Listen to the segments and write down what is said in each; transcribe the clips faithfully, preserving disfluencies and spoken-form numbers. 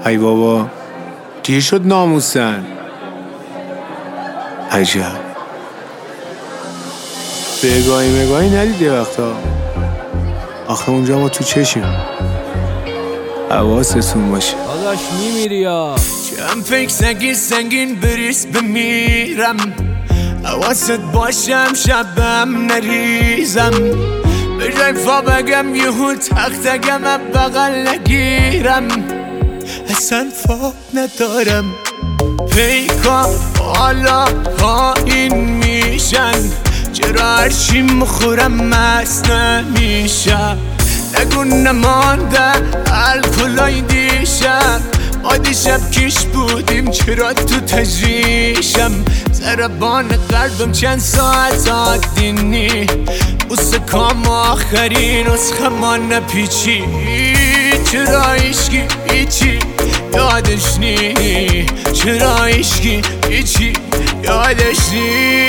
ای بابا دیر شد ناموسن. عجب بگاهی مگاهی ندیده وقتا. آخه اونجا ما تو چشیم. حواستون باشه داداش میمیری یا چند فکر سنگین سنگین بریز بمیرم. حواست باشم شبم نریزم. به جای فا بگم یهو تختگم بغل نگیرم. اصلا فا ندارم. پیکا حالا پایین میشن. چرا هرچی مخورم مست نمیشم. نگو نمانده الکلای دیشب. ما دیشب کیش بودیم چرا تو تجریشم. ضربان قلبم چند ساعت آدینی. بوسه کام آخرین نسخه ما نپیچی. چرا عشقی ایچی یادش نی. چرا عشقی ایچی یادش نی.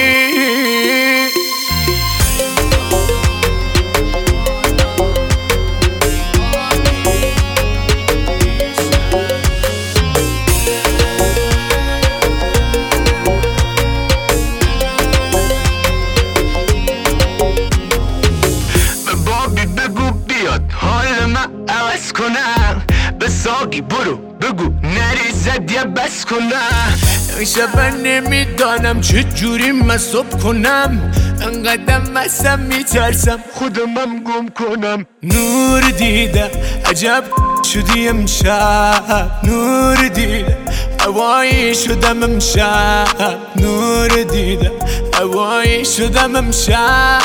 به ساقی برو بگو نریزد یا بس کنم. این شب نمیدانم چه جوری مصاب کنم. انقدر مستم میترسم خودمم گم کنم. نور دیدم عجب شدی امشب. نور دیدم هوایی شدم امشب. نور دیدم هوایی شدم امشب.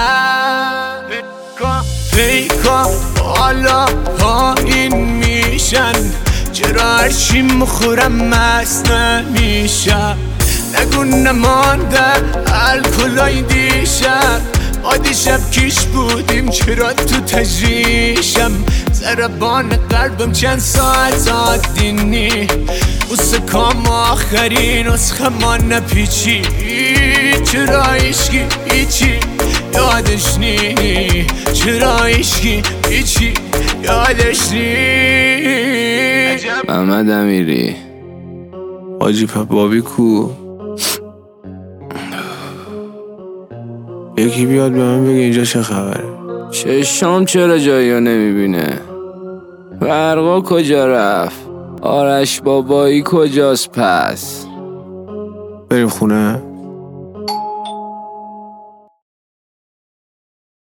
پیکا حالا پایین میشن. چرا هرچی مخورم مست نمیشم. نگو نمانده الکلای دیشب. ما دیشب کیش بودیم چرا تو تجریشم. ضربان قلبم چند ساعت آدینی. بوسه کام آخرین نسخه ما نپیچی. چرا عشقی ایچی یادش نی. چرا عشقی ایچی یادش نی. محمد امیری حاجی بابی کو. یکی بیاد به من بگه اینجا چه خبره. چشام چرا جایی رو نمیبینه. برقا کجا رفت. آرش بابایی کجاست پس. بریم خونه.